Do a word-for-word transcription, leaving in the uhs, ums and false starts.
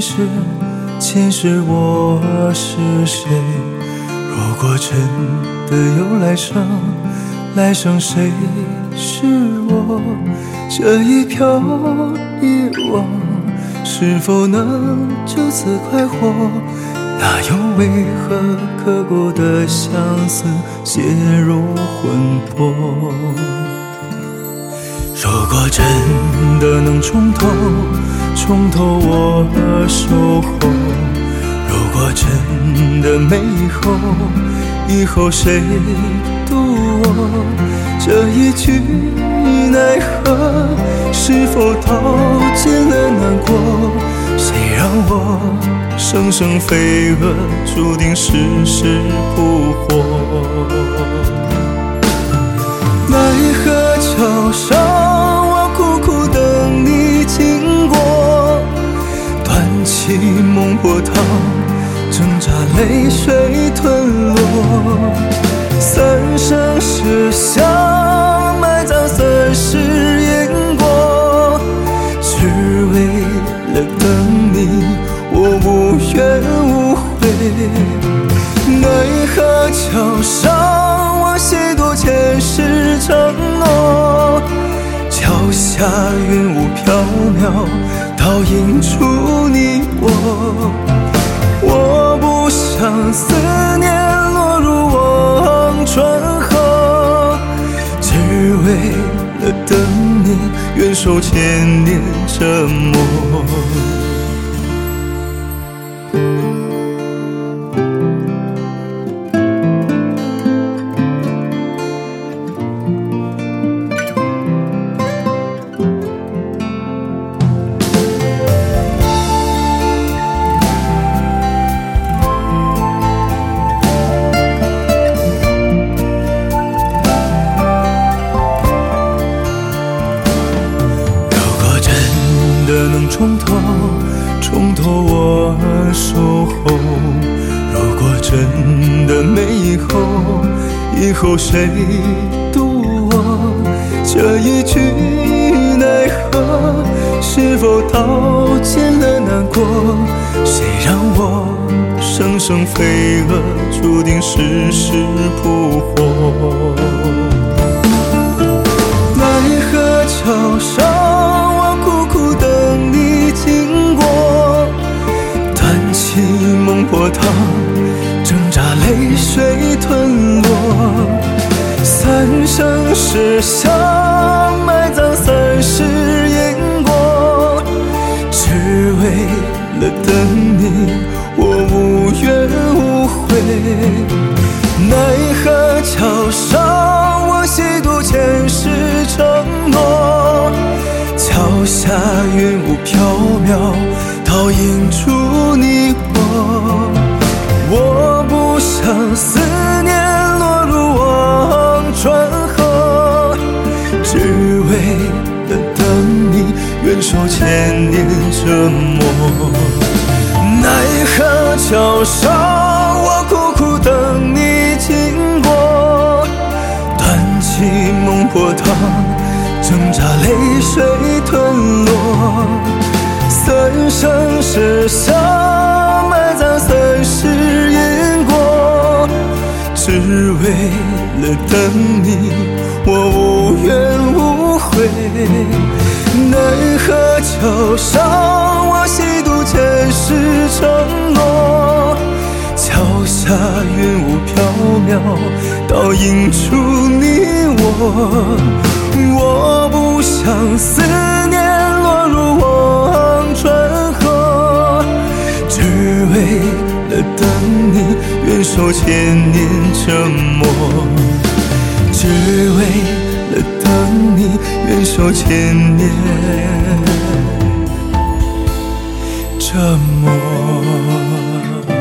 世，前世我是谁？如果真的有来生，来生谁是我？这一飘一忘，是否能就此快活？哪有为何刻骨的相思写入魂魄？如果真的能从头从头我守候，如果真的没以后，以后谁渡我？这一句奈何，是否道尽了难过？谁让我生生飞蛾，注定世事不活？奈何桥上我苦苦等你经过，断气梦破汤，挣扎泪水吞落。三生石像埋葬三世因果，只为了等你我无怨无悔。奈何桥上我写多前世承诺，桥下云雾飘渺，倒映出你我。我不想思念落入忘川河，只为了等你愿受千年折磨。能从头从头我守候，如果真的没以后，以后谁渡我？这一句奈何，是否道尽了难过？谁让我生生飞蛾，注定世事不活？奈何桥上梦破汤，挣扎泪水吞落。三生石像埋葬三世因果，只为了等你我无怨无悔。奈何桥上我写多前世承诺，桥下云雾飘渺，倒映出你我。我不想思念落入忘川河，只为了等你愿受千年折磨。奈何桥上我苦苦等你经过，断气梦破汤，挣扎泪水吞落。三生石像埋葬三世因果，只为了等你我无怨无悔。奈何桥上我写多前世承诺，桥下云雾飘渺，倒映出你我。我不想思念落入忘川河，只为了等你愿受千年折磨，只为了等你愿受千年折磨。